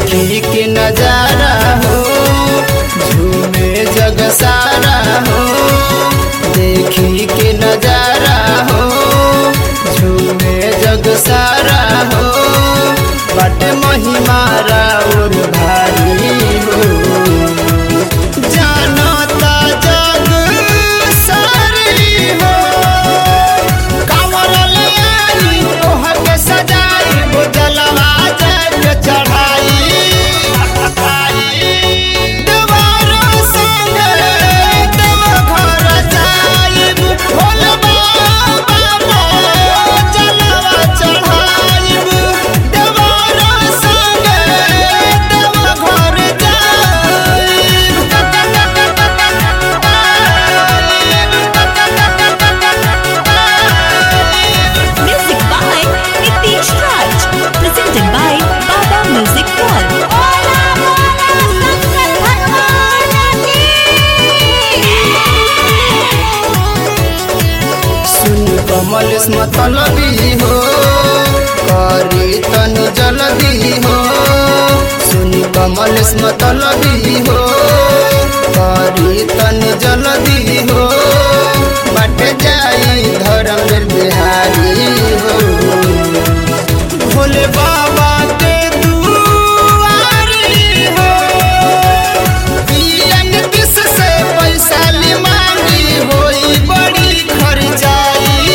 देखी के नजारा हो झूमे जग सारा हो, देखी के नजारा हो झूमे जग सारा हो, बट महिमा राउर भारी हो, जानता जग सारी हो, कांवर ले आई तोहर के सजाई वो जलवा जग चढ़ाई, देवारा संग देव घर जाइब, भोले बाबा जलवा चढ़ाइब, देवारा संग देव घर Music by Nitish Raj. Presented by Baba Music World. सुन कमल मतलबी हो करी तनु जल्दी हो, सुन कमल मतलबी हो करी तनु जल्दी हो, बट जाई धर्म बिहारी हो, भोले बाबा के दुआरी हो, पीएम किस से पैसा ले मांगी होई बड़ी खर्चाई,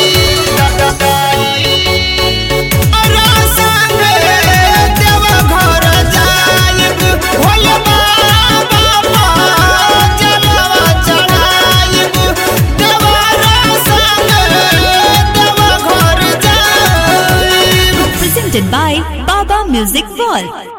अरे संग देव घर जाइब, भोले बाबा जलवा चढ़ाइब, देवरा संग देव घर जाइब। Presented by Baba Music World.